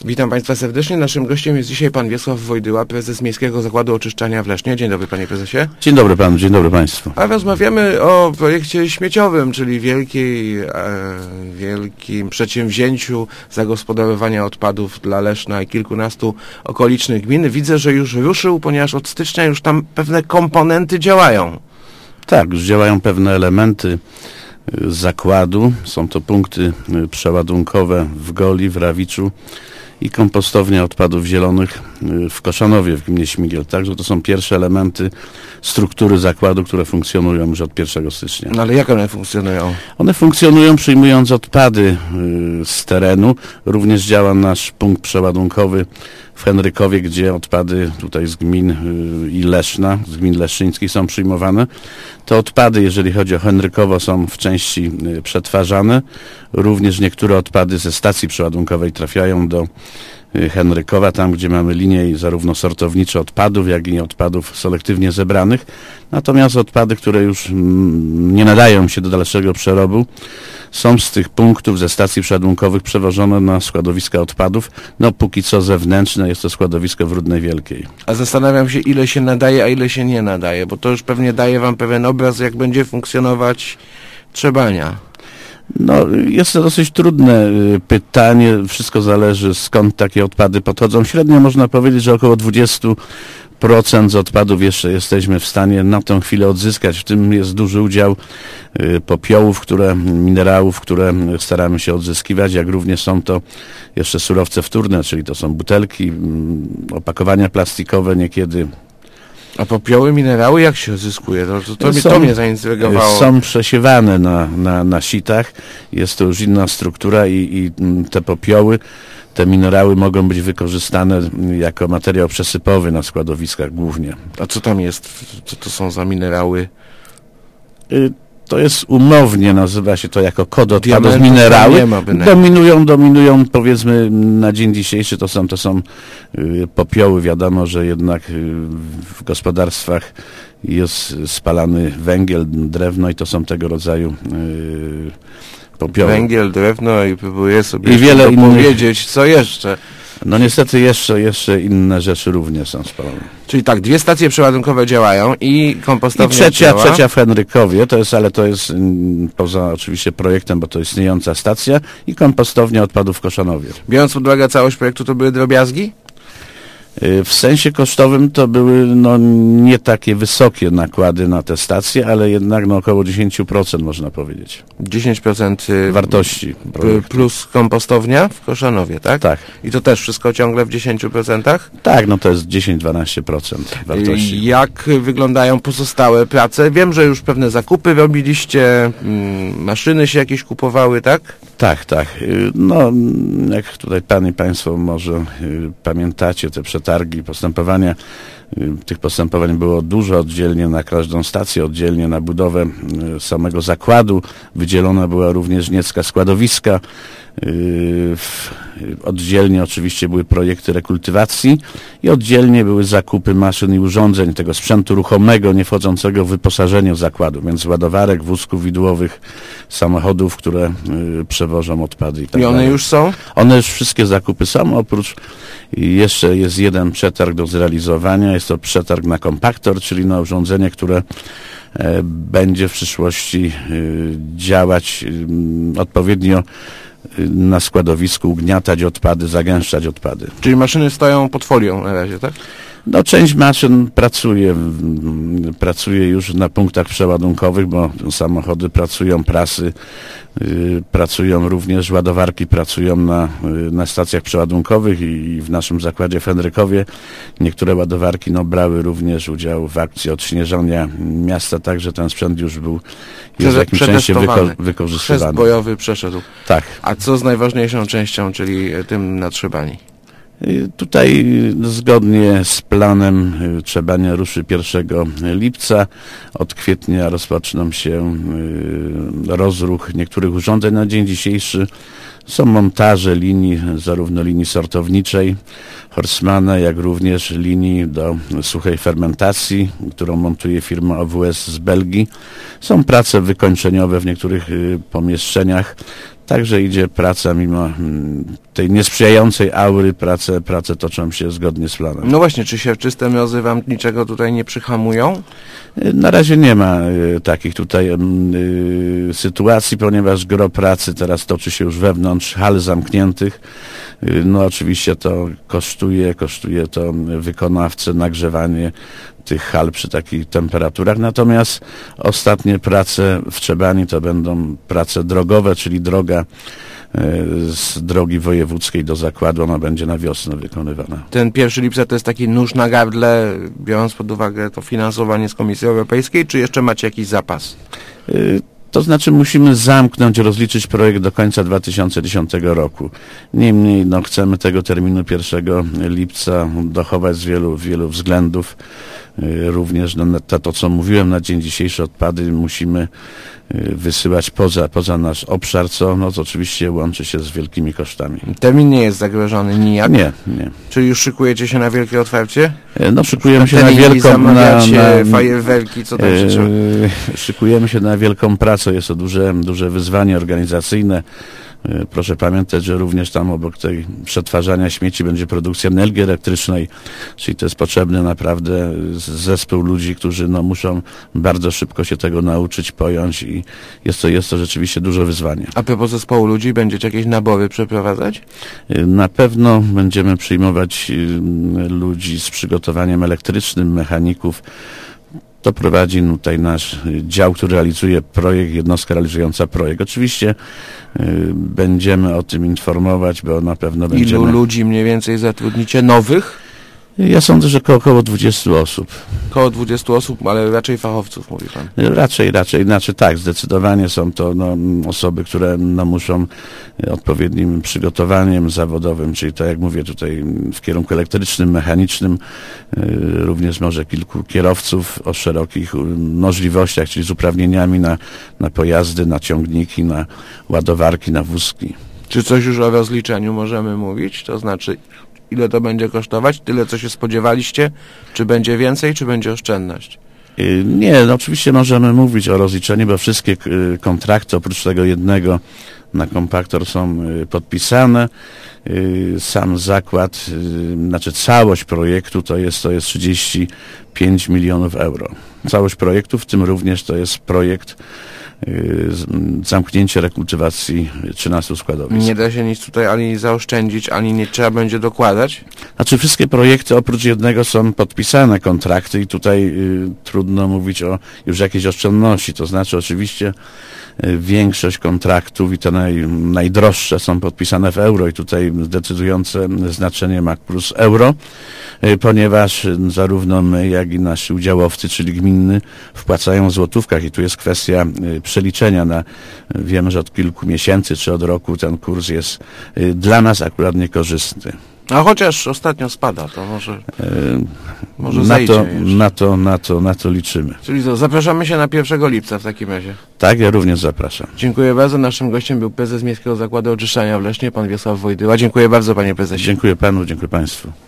Witam Państwa serdecznie. Naszym gościem jest dzisiaj pan Wiesław Wojdyła, prezes Miejskiego Zakładu Oczyszczania w Lesznie. Dzień dobry, panie prezesie. Dzień dobry panu, dzień dobry państwu. A rozmawiamy o projekcie śmieciowym, czyli wielkim przedsięwzięciu zagospodarowania odpadów dla Leszna i kilkunastu okolicznych gmin. Widzę, że już ruszył, ponieważ od stycznia już tam pewne komponenty działają. Tak, już działają pewne elementy zakładu. Są to punkty przeładunkowe w Goli, w Rawiczu i kompostownia odpadów zielonych w Koszanowie, w gminie Śmigiel. Także to są pierwsze elementy struktury zakładu, które funkcjonują już od 1 stycznia. No ale jak one funkcjonują? One funkcjonują przyjmując odpady z terenu. Również działa nasz punkt przeładunkowy w Henrykowie, gdzie odpady tutaj z gmin i Leszna, z gmin leszczyńskich są przyjmowane. Te odpady, jeżeli chodzi o Henrykowo, są w części przetwarzane. Również niektóre odpady ze stacji przeładunkowej trafiają do Henrykowa, tam gdzie mamy linie zarówno sortownicze odpadów, jak i odpadów selektywnie zebranych. Natomiast odpady, które już nie nadają się do dalszego przerobu, są z tych punktów, ze stacji przeładunkowych przewożone na składowiska odpadów. No póki co zewnętrzne jest to składowisko w Rudnej Wielkiej. A zastanawiam się, ile się nadaje, a ile się nie nadaje, bo to już pewnie daje wam pewien obraz, jak będzie funkcjonować trzebania. No, jest to dosyć trudne pytanie. Wszystko zależy, skąd takie odpady podchodzą. Średnio można powiedzieć, że około 20% z odpadów jeszcze jesteśmy w stanie na tę chwilę odzyskać. W tym jest duży udział popiołów, minerałów, które staramy się odzyskiwać, jak również są to jeszcze surowce wtórne, czyli to są butelki, opakowania plastikowe niekiedy. A popioły, minerały jak się odzyskuje? To mnie zaintrygowało. Są przesiewane na sitach. Jest to już inna struktura i te popioły, te minerały mogą być wykorzystane jako materiał przesypowy na składowiskach głównie. A co tam jest? Co to są za minerały? To jest umownie, nazywa się to jako kod odpadów z minerały. Dominują powiedzmy na dzień dzisiejszy, to są popioły. Wiadomo, że jednak w gospodarstwach jest spalany węgiel, drewno i to są tego rodzaju popioły. Węgiel, drewno i próbuję sobie i wiele powiedzieć, co jeszcze. No niestety jeszcze inne rzeczy również są spalone. Czyli tak, 2 stacje przeładunkowe działają i kompostownia I trzecia w Henrykowie, to jest poza oczywiście projektem, bo to istniejąca stacja i kompostownia odpadów w Koszanowie. Biorąc pod uwagę całość projektu, to były drobiazgi? W sensie kosztowym to były nie takie wysokie nakłady na te stacje, ale jednak około 10% można powiedzieć. 10% wartości plus kompostownia w Koszanowie, tak? Tak. I to też wszystko ciągle w 10%? Tak, to jest 10-12% wartości. Jak wyglądają pozostałe prace? Wiem, że już pewne zakupy robiliście, maszyny się jakieś kupowały, tak? Tak. Jak tutaj pan i państwo może pamiętacie te przetargi, postępowania. Tych postępowań było dużo, oddzielnie na każdą stację, oddzielnie na budowę samego zakładu. Wydzielona była również niecka składowiska. Oddzielnie oczywiście były projekty rekultywacji i oddzielnie były zakupy maszyn i urządzeń, tego sprzętu ruchomego, nie wchodzącego w wyposażenie zakładu, więc ładowarek, wózków widłowych, samochodów, które przewożą odpady i tak dalej. I one już są? One już wszystkie zakupy są, oprócz jeszcze jest jeden przetarg do zrealizowania. Jest to przetarg na kompaktor, czyli na urządzenie, które będzie w przyszłości działać odpowiednio na składowisku, ugniatać odpady, zagęszczać odpady. Czyli maszyny stoją pod folią na razie, tak? Część maszyn pracuje już na punktach przeładunkowych, bo samochody pracują, prasy pracują również, ładowarki pracują na stacjach przeładunkowych i w naszym zakładzie w Henrykowie niektóre ładowarki brały również udział w akcji odśnieżania miasta, także ten sprzęt już był w jakimś sensie wykorzystywany. Chrzest bojowy przeszedł. Tak. A co z najważniejszą częścią, czyli tym na Trzebani? Tutaj zgodnie z planem Trzebania ruszy 1 lipca. Od kwietnia rozpoczną się rozruch niektórych urządzeń. Na dzień dzisiejszy Są montaże linii, zarówno linii sortowniczej Horstmana, jak również linii do suchej fermentacji, którą montuje firma OWS z Belgii. Są prace wykończeniowe w niektórych pomieszczeniach. Także idzie praca, mimo tej niesprzyjającej aury, prace toczą się zgodnie z planem. No właśnie, czy siewczyste miozy wam niczego tutaj nie przyhamują? Na razie nie ma takich tutaj sytuacji, ponieważ gro pracy teraz toczy się już wewnątrz hal zamkniętych. No oczywiście to kosztuje to wykonawcę nagrzewanie tych hal przy takich temperaturach. Natomiast ostatnie prace w Trzebani to będą prace drogowe, czyli droga z drogi wojewódzkiej do zakładu, ona będzie na wiosnę wykonywana. Ten 1 lipca to jest taki nóż na gardle, biorąc pod uwagę to finansowanie z Komisji Europejskiej, czy jeszcze macie jakiś zapas? To znaczy musimy zamknąć, rozliczyć projekt do końca 2010 roku. Niemniej chcemy tego terminu 1 lipca dochować z wielu względów. Również to, co mówiłem, na dzień dzisiejszy odpady musimy wysyłać poza nasz obszar, co oczywiście łączy się z wielkimi kosztami. Termin nie jest zagrożony nijak? Nie. Czyli już szykujecie się na wielkie otwarcie? Szykujemy się na wielką... Zamawiacie fajerwerki, co tam się trzeba? Szykujemy się na wielką pracę, jest to duże wyzwanie organizacyjne. Proszę pamiętać, że również tam obok tej przetwarzania śmieci będzie produkcja energii elektrycznej, czyli to jest potrzebny naprawdę zespół ludzi, którzy muszą bardzo szybko się tego nauczyć, pojąć i jest to rzeczywiście duże wyzwanie. A propos zespołu ludzi, będziecie jakieś nabory przeprowadzać? Na pewno będziemy przyjmować ludzi z przygotowaniem elektrycznym, mechaników. To prowadzi tutaj nasz dział, który realizuje projekt, jednostka realizująca projekt. Oczywiście będziemy o tym informować, bo na pewno będziemy... Ilu ludzi mniej więcej zatrudnicie nowych? Ja sądzę, że około 20 osób. Około 20 osób, ale raczej fachowców, mówi pan. Raczej, znaczy tak, zdecydowanie są to osoby, które muszą odpowiednim przygotowaniem zawodowym, czyli tak jak mówię tutaj w kierunku elektrycznym, mechanicznym, również może kilku kierowców o szerokich możliwościach, czyli z uprawnieniami na pojazdy, na ciągniki, na ładowarki, na wózki. Czy coś już o rozliczeniu możemy mówić? To znaczy, ile to będzie kosztować? Tyle, co się spodziewaliście? Czy będzie więcej, czy będzie oszczędność? Nie, oczywiście możemy mówić o rozliczeniu, bo wszystkie kontrakty, oprócz tego jednego na kompaktor, są podpisane. Sam zakład, znaczy całość projektu to jest 35 milionów euro. Całość projektu, w tym również to jest projekt zamknięcie rekultywacji 13 składowisk. Nie da się nic tutaj ani zaoszczędzić, ani nie trzeba będzie dokładać? Znaczy wszystkie projekty oprócz jednego są podpisane kontrakty i tutaj trudno mówić o już jakiejś oszczędności. To znaczy oczywiście większość kontraktów i te najdroższe są podpisane w euro i tutaj decydujące znaczenie ma kurs euro, ponieważ zarówno my, jak i nasi udziałowcy, czyli gminy, wpłacają w złotówkach i tu jest kwestia przeliczenia wiemy, że od kilku miesięcy czy od roku ten kurs jest dla nas akurat niekorzystny. A chociaż ostatnio spada, to może zejdzie na to liczymy. Czyli zapraszamy się na 1 lipca w takim razie. Tak, ja również zapraszam. Dziękuję bardzo. Naszym gościem był prezes Miejskiego Zakładu Oczyszczania w Lesznie, pan Wiesław Wojdyła. Dziękuję bardzo, panie prezesie. Dziękuję panu, dziękuję państwu.